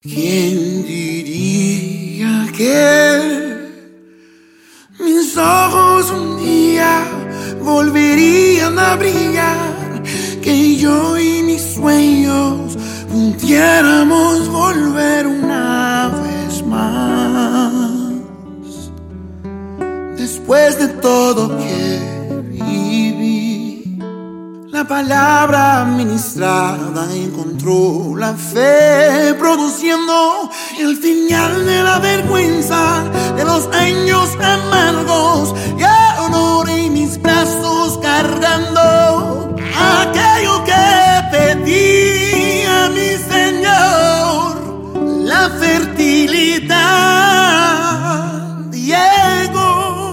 ¿Quién diría que mis ojos un día volverían a brillar? Que yo y mis sueños pudiéramos volver una vez más. Después de todo que viví, la palabra ministrada encontró la fe, produciendo el final de la vergüenza de los años amargos. Y ahora en mis brazos cargando aquello que pedí a mi Señor, la fertilidad llegó.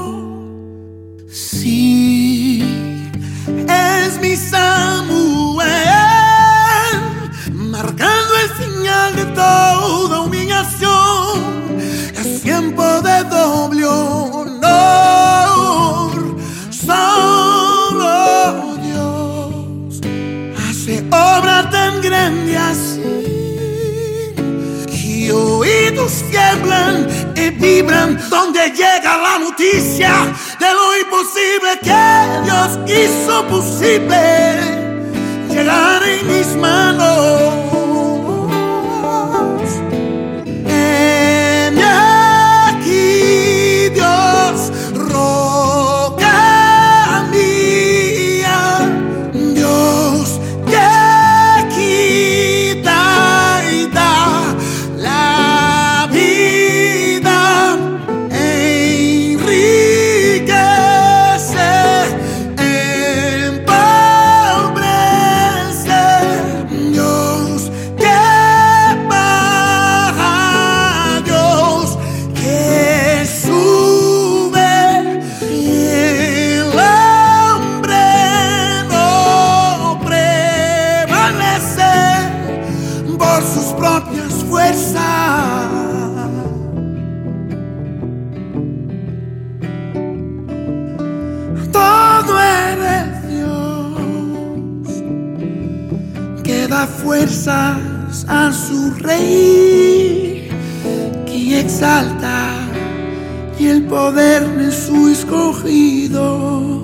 Sí, es mi Samuel, marcando el final de toda humillación. Es tiempo de doble honor. Solo Dios hace obra tan grande así, que oídos tiemblan y vibran donde llega la noticia de lo imposible que Dios hizo posible llegar en mis manos. Heme aquí, Dios, roca mía, Dios que quita y da la vida, enriquece, empobrece, Dios que baja, Dios que sube, y el hombre no prevalece por sus propias fuerzas. Todo eres Dios, que da fuerzas a su rey, que exalta y el poder de su escogido,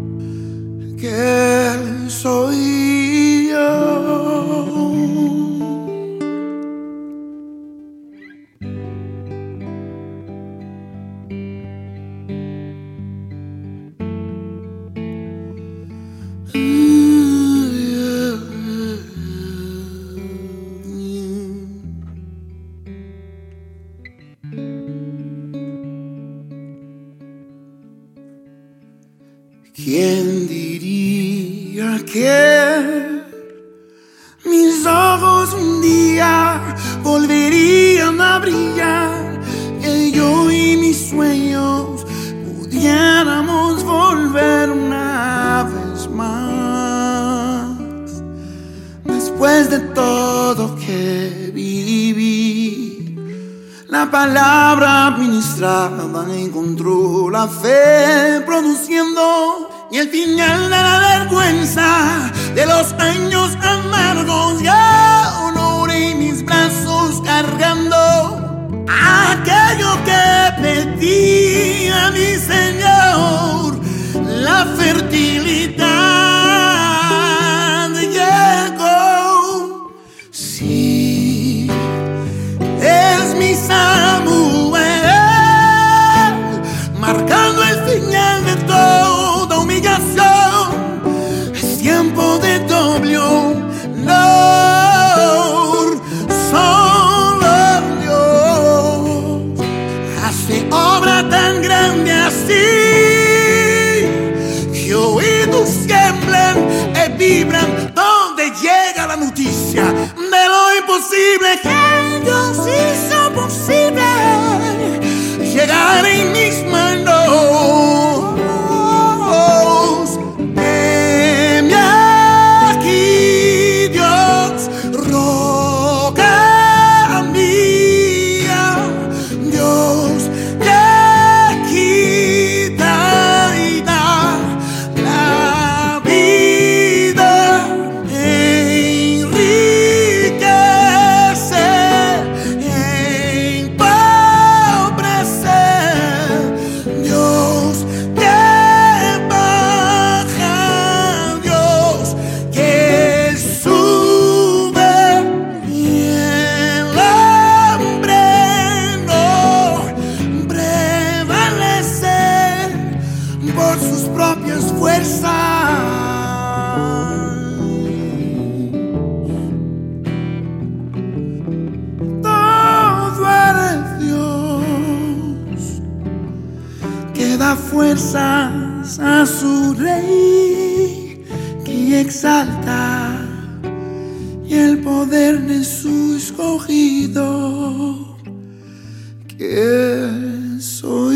que soy yo. ¿Quién diría que mis ojos un día volverían a brillar? Que yo y mis sueños pudiéramos volver una vez más. Después de todo que viví, la palabra ministrada encontró la fe, produciendo y el final de la vergüenza de los años amargos. Y ahora en mis brazos cargando aquello que pedí a mi Señor, la fertilidad llegó. Sí, es mi Samuel, marcando el final de toda humillación. Es tiempo de doble honor. Solo Dios hace obra tan grande así, que oídos da fuerzas a su rey que exalta y el poder de su escogido. Que soy